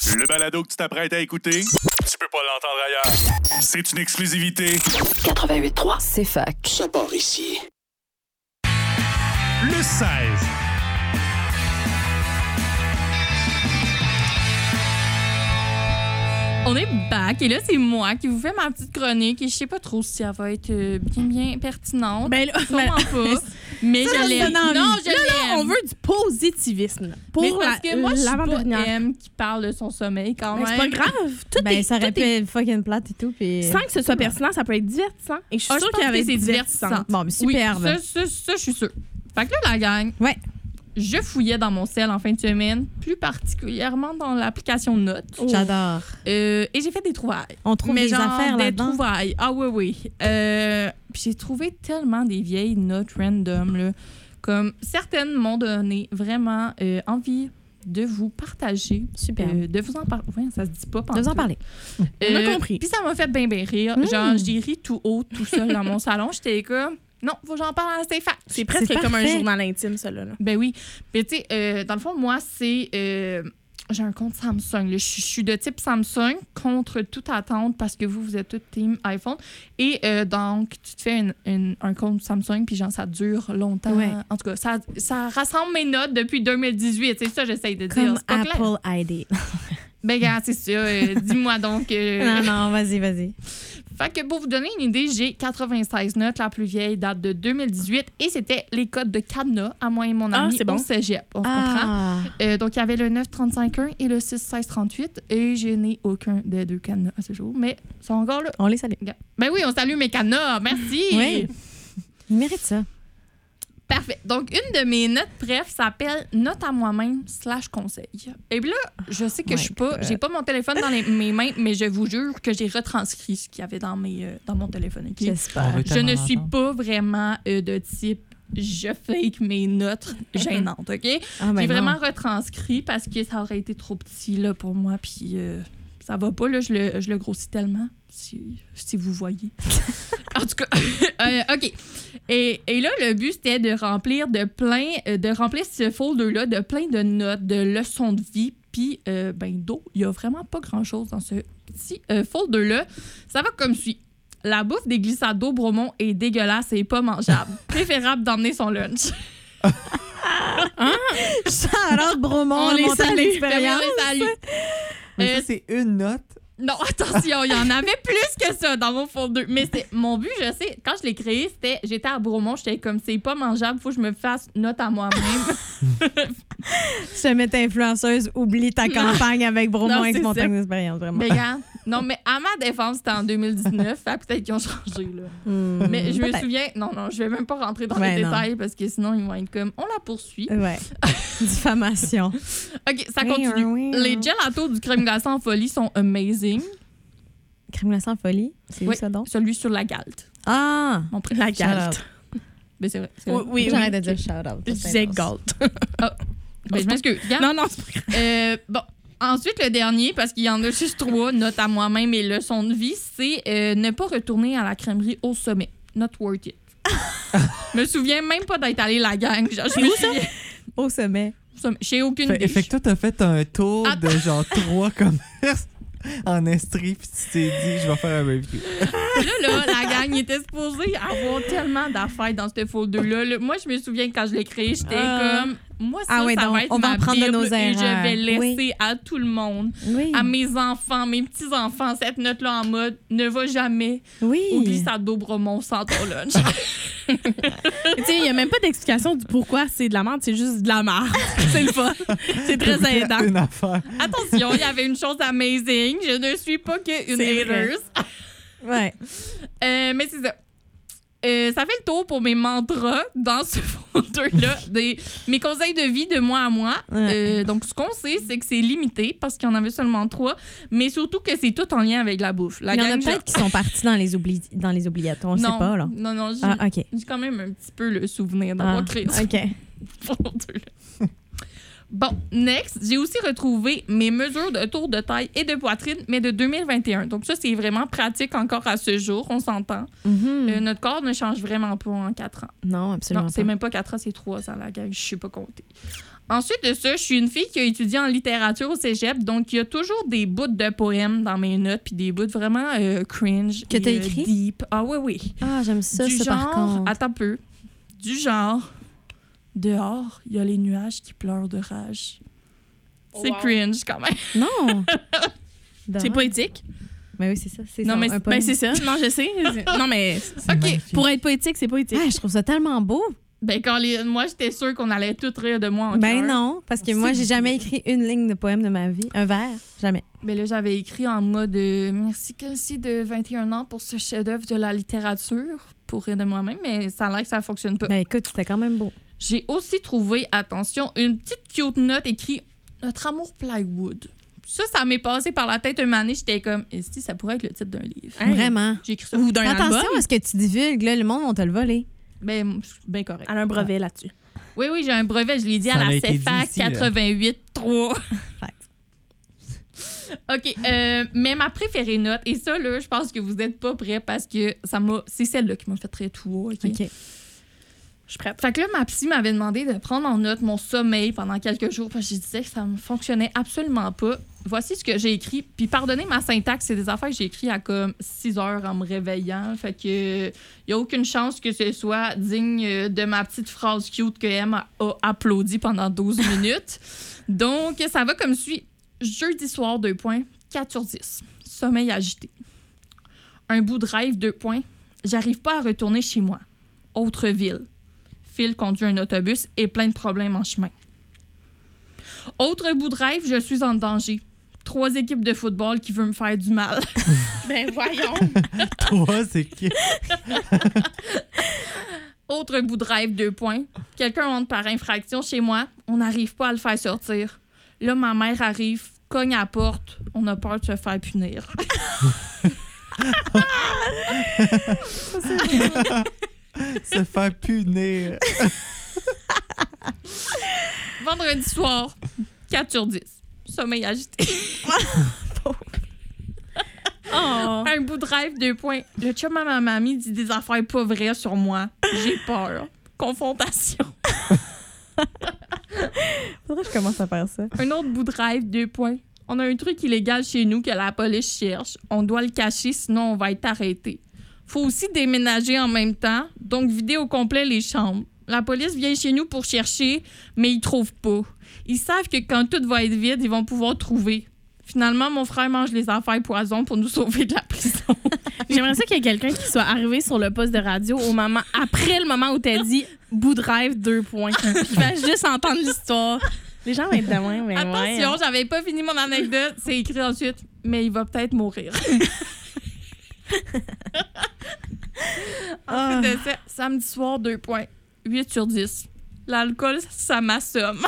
Le balado que tu t'apprêtes à écouter, tu peux pas l'entendre ailleurs. C'est une exclusivité. 88.3, c'est fac. Ça part ici. Le 16. On est back et là, c'est moi qui vous fais ma petite chronique et je sais pas trop si elle va être bien pertinente. Ben là, sûrement pas. Mais ça, je l'aime. non, Non, je là, l'aime. on veut du positivisme. Là, pour mais parce que moi, je suis pas l'avant-dernière. M qui parle de son sommeil quand Ben, même. c'est pas grave. Tout Ben, est, ça aurait tout pu est- être fucking plate et tout. Puis... Sans que ce soit pertinent, ça peut être divertissant. Et je suis Ah, sûre je pense qu'il y avait que c'est divertissant. Bon, mais Oui, superbe. ça, je suis sûre. Fait que là, la gang, Ouais. je fouillais dans mon cell en fin de semaine, plus particulièrement dans l'application Notes. J'adore. Et j'ai fait des trouvailles. On trouve Mais des genre affaires des là-dedans. trouvailles. Ah oui. Puis j'ai trouvé tellement des vieilles notes random, là. Comme certaines m'ont donné vraiment envie de vous partager. Super. De vous en parler. Ouais, ça se dit pas. De vous en parler. On a compris. Puis ça m'a fait bien rire. Genre, j'ai ri tout haut, tout seul dans mon salon. J'étais comme, non, faut que j'en parle à Stéphane. C'est presque C'est comme un parfait. journal intime, ça. Là. Ben oui. Puis tu sais, dans le fond, moi, c'est... j'ai un compte Samsung. Là. Je suis de type Samsung contre toute attente parce que vous êtes tous team iPhone. Et donc, tu te fais un compte Samsung puis genre, ça dure longtemps. Ouais. En tout cas, ça rassemble mes notes depuis 2018. C'est ça que j'essaye de dire. Comme C'est pas clair. Apple ID. Ben, gars, c'est ça. Dis-moi donc. Non, vas-y. Fait que pour vous donner une idée, j'ai 96 notes. La plus vieille date de 2018 et c'était les codes de cadenas à moi et mon ami c'est bon. au cégep. On se comprend? Donc, il y avait le 935.1 et le 61638 et je n'ai aucun des deux cadenas à ce jour, mais ils sont encore là. On les salue. Ben oui, on salue mes cadenas. Merci. Oui. Il mérite ça. Parfait. Donc, une de mes notes, bref, s'appelle Note à moi-même / conseil. Et puis là, je sais que je suis pas, j'ai pas mon téléphone dans mes mains, mais je vous jure que j'ai retranscrit ce qu'il y avait dans mon téléphone. OK? J'espère. Je ne suis pas vraiment de type je fake mes notes gênantes, OK? Ah, ben J'ai non. vraiment retranscrit parce que ça aurait été trop petit là, pour moi, puis ça va pas, là, je le grossis tellement, si vous voyez. En tout cas, OK. Et là, le but, c'était de remplir ce folder-là de plein de notes, de leçons de vie, puis d'eau. Il y a vraiment pas grand-chose dans ce petit folder-là. Ça va comme suit. La bouffe des glissades d'eau Bromont est dégueulasse et pas mangeable. Préférable d'emmener son lunch. Shout-out Bromont, On les montagne salue. d'expérience. On les salue. Mais ça, c'est une note. Non, attention, il y en avait plus que ça dans mon folder. Mais c'est mon but, je sais, quand je l'ai créé, j'étais à Bromont, j'étais comme c'est pas mangeable, faut que je me fasse note à moi-même. Si jamais t'es influenceuse, oublie ta campagne avec Bromont Non, avec c'est montagne ça. d'expérience, vraiment. Mais regarde, non, mais à ma défense, c'était en 2019, fait peut-être qu'ils ont changé, là. Mais je me peut-être. souviens, non, je vais même pas rentrer dans Ben les non. détails parce que sinon, ils vont être comme, on la poursuit. Ouais. Diffamation. OK, ça continue. Les gelatos du crème glacée en folie sont amazing. Crème glacée en folie. C'est Oui, où ça donc? celui sur la galte. Ah! Mon préféré. La galt. Ben, c'est vrai. Oui, J'arrête de dire shout-out. Je disais galt. Ben, je m'excuse. Regarde. Non, c'est pas grave. Bon. Ensuite, le dernier, parce qu'il y en a juste 3, notes à moi-même et leçons de vie, c'est ne pas retourner à la crèmerie au sommet. Not worth it. Je me souviens même pas d'être allée la gang. Genre, je me souviens. Au sommet. J'ai aucune Fait idée. que toi, t'as fait un tour de Attends. genre 3 commerces en Estrie, puis tu t'es dit, je vais faire un review. Là, la gang était supposée avoir tellement d'affaires dans ce folder-là. Là, moi, je me souviens quand je l'ai créé, j'étais comme... Moi, ça, Ah ouais, ça donc, va être on va ma en prendre de Bible nos et je erreurs. vais laisser Oui. à tout le monde, Oui. à mes enfants, mes petits-enfants, cette note-là en mode « Ne va jamais Oui. au glissade d'eau Bromont sans ton lunch. » Tu sais, il n'y a même pas d'explication du pourquoi c'est de la merde, c'est juste de la merde. C'est le fun. C'est très aidant. Une affaire. Attention, il y avait une chose amazing. Je ne suis pas qu'une C'est vrai. haters. Ouais. Mais c'est ça. Ça fait le tour pour mes mantras dans ce folder-là, mes conseils de vie de mois à mois. Ouais. Donc, ce qu'on sait, c'est que c'est limité parce qu'il y en avait seulement 3, mais surtout que c'est tout en lien avec la bouffe. La Il y en a gang, peut-être qui sont partis dans les obligatoires. On ne sait pas, là. Non, j'ai Ah, OK. j'ai quand même un petit peu le souvenir d'avoir créé ce OK. folder-là. Bon, next, j'ai aussi retrouvé mes mesures de tour de taille et de poitrine, mais de 2021. Donc ça, c'est vraiment pratique encore à ce jour, on s'entend. Mhm. Notre corps ne change vraiment pas en 4 ans. Non, absolument Non, c'est pas. même pas 4 ans, c'est 3 ans, la gang. Je sais pas compter. Ensuite de ça, je suis une fille qui a étudié en littérature au cégep, donc il y a toujours des bouts de poèmes dans mes notes, puis des bouts vraiment cringe. Que t'as et, écrit? Deep. Ah oui. Ah, j'aime ça, Du ça, par genre, contre. attends un peu, du genre, dehors, il y a les nuages qui pleurent de rage. C'est Wow. cringe quand même. Non. C'est poétique. Mais oui, c'est ça. C'est Non, ça, mais un poème. c'est ça. Non, je sais. Non, mais C'est OK. magnifique. pour être poétique, c'est poétique. Ah, je trouve ça tellement beau. Ben, moi, j'étais sûre qu'on allait tout rire de moi en Ben chœur. non, parce que moi, j'ai jamais écrit une ligne de poème de ma vie. Un vers, jamais. Ben là, j'avais écrit en mode merci Kelsey de 21 ans pour ce chef-d'œuvre de la littérature pour rire de moi-même, mais ça a l'air que ça fonctionne pas. Ben écoute, c'était quand même beau. J'ai aussi trouvé, attention, une petite cute note écrite Notre amour plywood. Ça m'est passé par la tête une année. J'étais comme, est-ce que ça pourrait être le titre d'un livre? Hey. Vraiment. J'ai écrit ça. Ou d'un album. Attention à ce que tu divulgues, là, le monde va te le voler. Ben, ben correct. Elle a un brevet là-dessus. Oui, j'ai un brevet. Je l'ai dit Ça à a la été dit CFAC ici, là. 88.3. Fact. OK. Mais ma préférée note, et ça, là, je pense que vous n'êtes pas prêts parce que c'est celle-là qui m'a fait très tout haut. OK? OK. Je suis prête. Fait que là, ma psy m'avait demandé de prendre en note mon sommeil pendant quelques jours parce que je disais que ça ne fonctionnait absolument pas. Voici ce que j'ai écrit. Puis pardonnez ma syntaxe, c'est des affaires que j'ai écrites à comme 6 heures en me réveillant. Fait que il n'y a aucune chance que ce soit digne de ma petite phrase cute que M a applaudi pendant 12 minutes. Donc, ça va comme suit. Jeudi soir, 2 points, 4 sur 10. Sommeil agité. Un bout de rêve, 2 points. J'arrive pas à retourner chez moi. Autre ville. Phil conduit un autobus et plein de problèmes en chemin. Autre bout de rêve, je suis en danger. 3 équipes de football qui veulent me faire du mal. Ben voyons. Toi, c'est qui? Autre bout de rêve, 2 points. Quelqu'un entre par infraction chez moi. On n'arrive pas à le faire sortir. Là, ma mère arrive, cogne à la porte. On a peur de se faire punir. Se faire punir. Vendredi soir, 4 sur 10. Sommeil agité. Oh. Un bout de rêve, 2 points. Le chum à ma mamie dit des affaires pas vraies sur moi. J'ai peur. Confrontation. Faudrait que je commence à faire ça. Un autre bout de rêve, 2 points. On a un truc illégal chez nous que la police cherche. On doit le cacher, sinon on va être arrêté. Faut aussi déménager en même temps, donc vider au complet les chambres. La police vient chez nous pour chercher, mais ils trouvent pas. Ils savent que quand tout va être vide, ils vont pouvoir trouver. Finalement, mon frère mange les affaires poison pour nous sauver de la prison. J'aimerais ça qu'il y ait quelqu'un qui soit arrivé sur le poste de radio après le moment où t'as dit bout de rêve, 2 points. Qui va juste entendre l'histoire. Les gens vont être de même, mais Attention, ouais. j'avais pas fini mon anecdote. C'est écrit ensuite, mais il va peut-être mourir. Ensuite de ça, samedi soir, 2 points. 8 sur 10. L'alcool, ça m'assomme.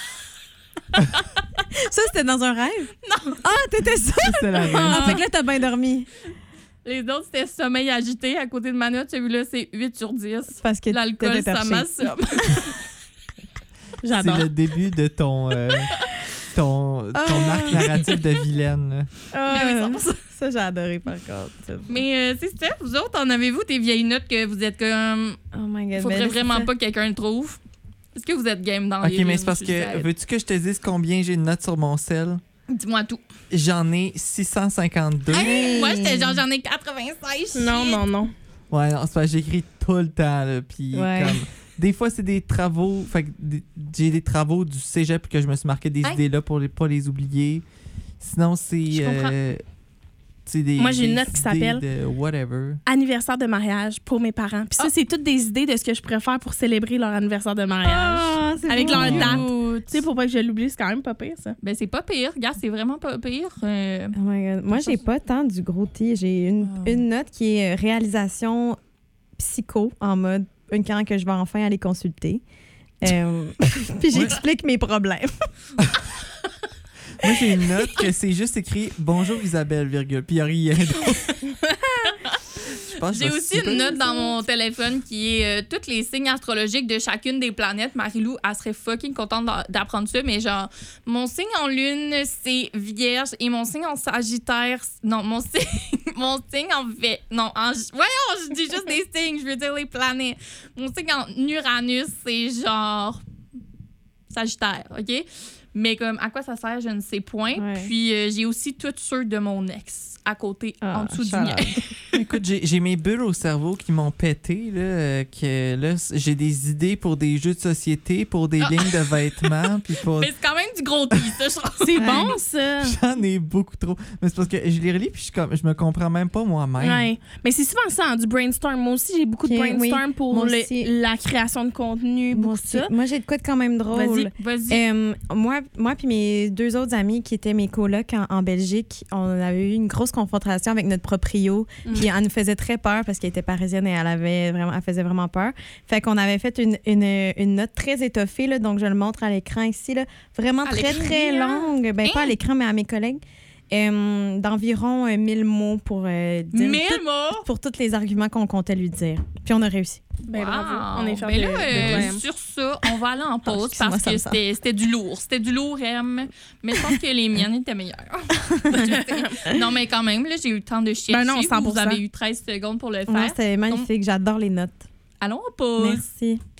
Ça, c'était dans un rêve? Non. Ah, t'étais ça? Ça, c'est la Ah, réalité. fait que là, t'as bien dormi. Les autres, c'était sommeil agité. À côté de ma note, celui-là, c'est 8 sur 10. Parce que L'alcool, t'étais ça perché. m'assomme. J'adore. C'est le début de ton arc narratif de vilaine. là. Ah, Mais oui, 100%. ça, j'ai adoré, par contre. Mais c'est ça, vous autres, en avez-vous des vieilles notes que vous êtes comme... Oh my God. Faudrait ben là, vraiment c'est ça. pas que quelqu'un le trouve? Est-ce que vous êtes game dans Ok, les mais c'est parce que, livres? veux-tu que je te dise combien j'ai de notes sur mon sel? Dis-moi tout. J'en ai 652. Hey! Moi, j'en ai 96. Non. Ouais, non, c'est parce que j'écris tout le temps, là, puis Ouais. comme... Des fois, c'est des travaux, fait que j'ai des travaux du cégep que je me suis marqué des Hey! idées-là pour pas les oublier. Sinon, c'est... Je comprends. c'est des, Moi, j'ai une des note qui idées s'appelle de whatever. Anniversaire de mariage pour mes parents. Puis ça, c'est toutes des idées de ce que je pourrais faire pour célébrer leur anniversaire de mariage. Ah, c'est Avec beau. leur Cute. date. Tu sais, pour pas que je l'oublie, c'est quand même pas pire, ça. Ben, c'est pas pire. Regarde, c'est vraiment pas pire. Oh my God. Moi, j'ai pas tant du gros T. J'ai une note qui est réalisation psycho en mode quand que je vais enfin aller consulter. Puis j'explique mes problèmes. Moi, j'ai une note que c'est juste écrit « Bonjour Isabelle, virgule », puis il n'y a rien d'autre. Je pense que J'ai je vais aussi une super note ça. dans mon téléphone qui est tous les signes astrologiques de chacune des planètes. Marie-Lou, elle serait fucking contente d'apprendre ça, mais genre, mon signe en lune, c'est Vierge, et mon signe en Sagittaire, non, mon signe en voyons, je dis juste des signes, je veux dire les planètes. Mon signe en Uranus, c'est genre Sagittaire, OK? Mais comme, à quoi ça sert, je ne sais point. Ouais. Puis, j'ai aussi tous ceux de mon ex à côté, en dessous du mien. Écoute, j'ai mes bulles au cerveau qui m'ont pété, là, que là, j'ai des idées pour des jeux de société, pour des lignes de vêtements, puis pour... Mais c'est quand même du gros tease, ça, je trouve. C'est bon, ça. J'en ai beaucoup trop. Mais c'est parce que je les relis, puis je me comprends même pas moi-même. Ouais. Mais c'est souvent ça, hein, du brainstorm. Moi aussi, j'ai beaucoup de Ok, brainstorm oui. pour Moi aussi. la création de contenu, Moi beaucoup de aussi. ça. Moi, j'ai de quoi de quand même drôle. Vas-y. Moi puis mes 2 autres amis qui étaient mes colocs en Belgique, on avait eu une grosse confrontation avec notre proprio. Puis elle nous faisait très peur parce qu'elle était parisienne et elle faisait vraiment peur. Fait qu'on avait fait une note très étoffée, là, donc je le montre à l'écran ici, là, vraiment À très, l'écran? très longue. Ben, pas à l'écran, mais à mes collègues. D'environ 1000 mots pour dire 1000 mots? pour tous les arguments qu'on comptait lui dire. Puis on a réussi. Ben, Wow. bravo. On est fiers Ben de là, toi. sur ça, on va aller en pause excuse-moi, parce ça que me sort. c'était du lourd. C'était du lourd, M. Mais je pense que les miennes étaient meilleures. Non, mais quand même, là, j'ai eu le temps de chercher. Ben non, 100%. Vous avez eu 13 secondes pour le Ouais, faire. c'était magnifique. J'adore les notes. Allons en pause. Merci.